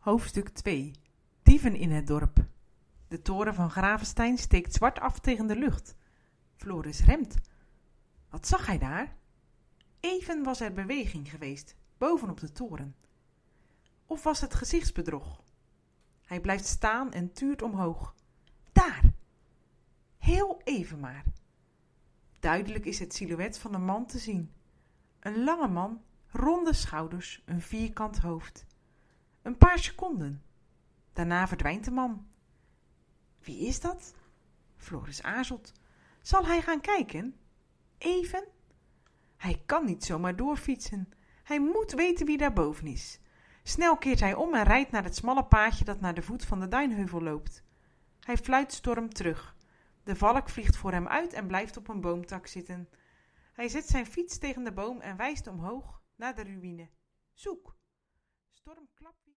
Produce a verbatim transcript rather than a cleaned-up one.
Hoofdstuk twee. Dieven in het dorp. De toren van Gravenstein steekt zwart af tegen de lucht. Floris remt. Wat zag hij daar? Even was er beweging geweest, bovenop de toren. Of was het gezichtsbedrog? Hij blijft staan en tuurt omhoog. Daar! Heel even maar. Duidelijk is het silhouet van een man te zien. Een lange man, ronde schouders, een vierkant hoofd. Een paar seconden. Daarna verdwijnt de man. Wie is dat? Floris aarzelt. Zal hij gaan kijken? Even? Hij kan niet zomaar doorfietsen. Hij moet weten wie daar boven is. Snel keert hij om en rijdt naar het smalle paadje dat naar de voet van de duinheuvel loopt. Hij fluit storm terug. De valk vliegt voor hem uit en blijft op een boomtak zitten. Hij zet zijn fiets tegen de boom en wijst omhoog naar de ruïne. Zoek! Storm klapt.